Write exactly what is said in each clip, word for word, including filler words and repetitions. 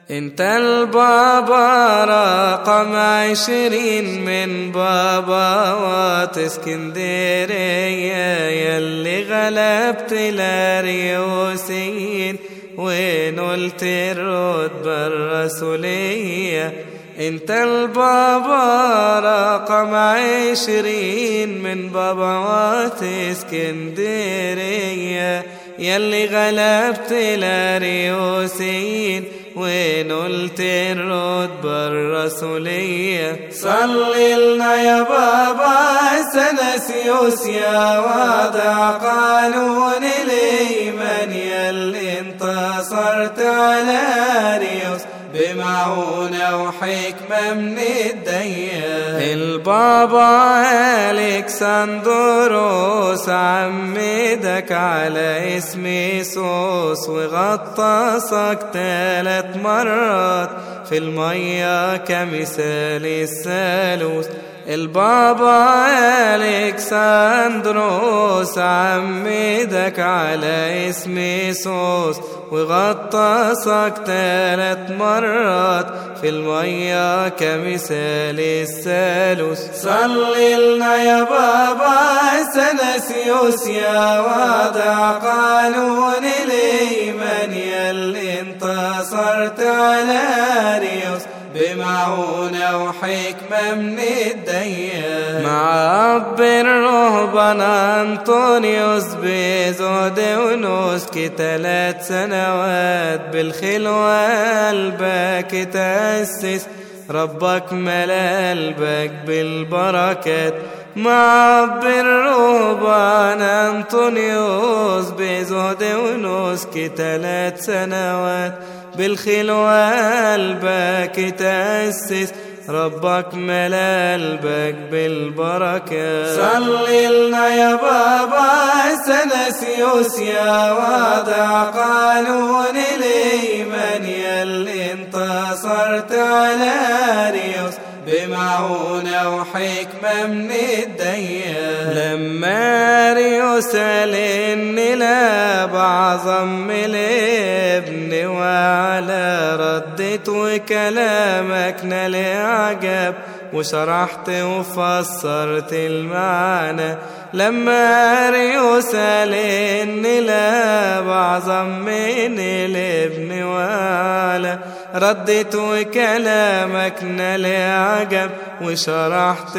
انت البابا رقم عشرين من باباوات اسكندرية، يلي غلبت الاريوسيين ونلت الرتبة الرسولية. انت البابا رقم عشرين من باباوات اسكندرية، يلي غلبت الاريوسيين ونلت الرتبة الرسولية. صلي لنا يا بابا سنسيوس يا وضع قانون الإيمان، يلي انتصرت على أريوس بمعونة وحكمة من الديان. البابا الكسندروس عمدك على اسم يسوس وغطسك ثلاث مرات في المية كمثال الثالوث. البابا الكسندروس عمدك على اسم يسوس وغطسك ثلاث مرات في المية كمثال الثالوث. صلي لنا يا بابا سنسيوس يا وضع قانون الإيمان، يلي انتصرت على أريوس بمعونة وحكمة من الديان. مع أب الرهبان أنطونيوس بزهد ونسك ثلاث سنوات بالخلوة قلبك تأسس، ربك ملا قلبك بالبركات. مع أب الرهبان أنطونيوس بزهد ونسك ثلاث سنوات بالخلوة قلبك تأسس، ربك ملا قلبك بالبركة. صلي لنا يا بابا سنسيوس يا وضع قانون الإيمان، يلي انتصرت على أريوس بمعونة وحكمة من الديان. لما أريوس قال إني لا بعظم الابن وعلى ردت وكلامك نال عجب وشرحت وفسرت المعنى. لما أريوس قال إني لا بعظم من الابن وعلى ردت وكلامك نال عجب وشرحت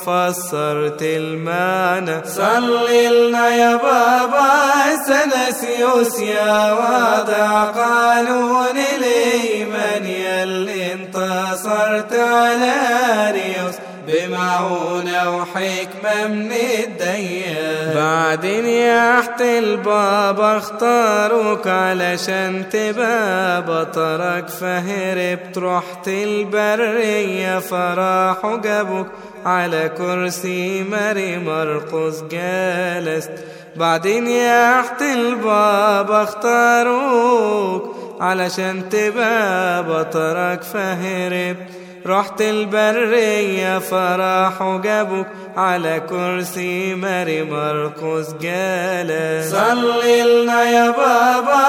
وفسرت المعنى. صلي لنا يا بابا سنسيوس يا وضع قانون الإيمان، يلي انتصرت على أريوس بمعونة وحكمة من الديان. بعدين يا أحت البابا اختاروك علشان تبقى بطرك، فهربت رحت البرية فراحوا جابوك على كرسي ماري مرقس جالست. بعدين يا أحت البابا اختاروك علشان تبقى بطرك، فهربت رحت البرية فراحوا جابوك على كرسي ماري مرقس جالس. صلي لنا يا بابا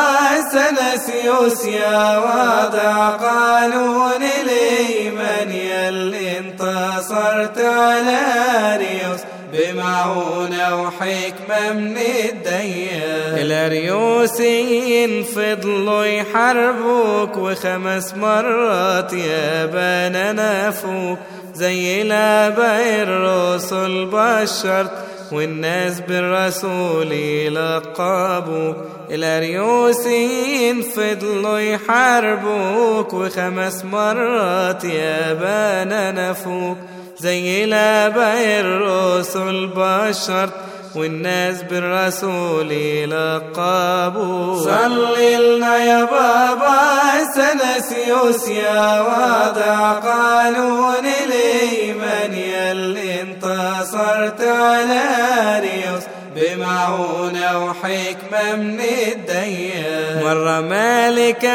سنسيوس يا وضع قانون الإيمان، يلي انتصرت على أريوس بمعونة وحكمة من الديان. الأريوسيين فضلوا يحاربوك وخمس مرات يا بنا نافوك، زي الآباء الرسل بشرت والناس بالرسول يلقبوك. الأريوسيين فضلوا يحاربوك وخمس مرات يا بنا نافوك، زي الآباء الرسل بشرت والناس بالرسول يلقبوك. صلي لنا يا بابا سنسيوس يا وضع قانون الإيمان، يلي انتصرت على أريوس بمعونة وحكمة من الديان. مرة مالك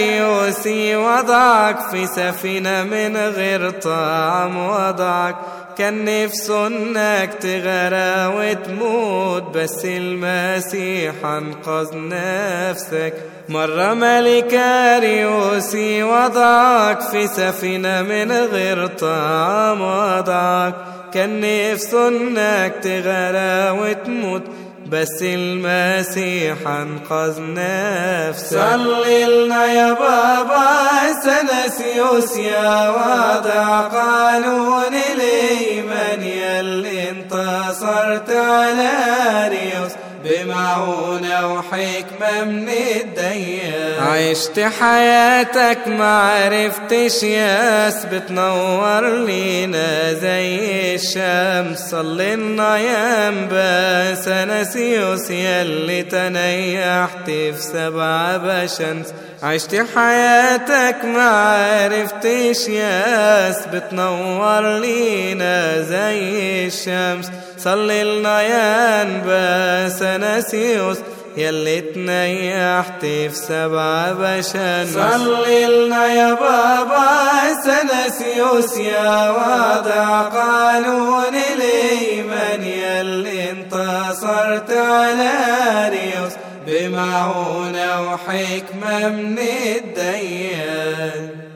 أريوسي وضعك في سفينة من غير طعم، وضعك كان نفسه انك تغرى وتموت، بس المسيح انقذ نفسك. مرة ملك أريوسي وضعك في سفينة من غير طعام وضعك، كان نفسه انك تغرى وتموت، بس المسيح انقذ نفسك. صلي لنا يا بابا اثناسيوس يا واضع قانون الايمان، ياللي انتصرت على أريوس بمعونة وحكمة من الديان. عشت حياتك معرفتش ياس، بتنور لينا زي الشمس. صلينا يا انبا اثناسيوس ياللي تنيحت في سبع بشمس. عشت حياتك معرفتش ياس، بتنور لينا زي الشمس. صلي لنا يا انبا اثناسيوس ياللي تنيحت في سبع بشمس. صلي لنا يا بابا اثناسيوس يا واضع قانون الايمان، ياللي انتصرت على أريوس بمعونة وحكمة من الديان.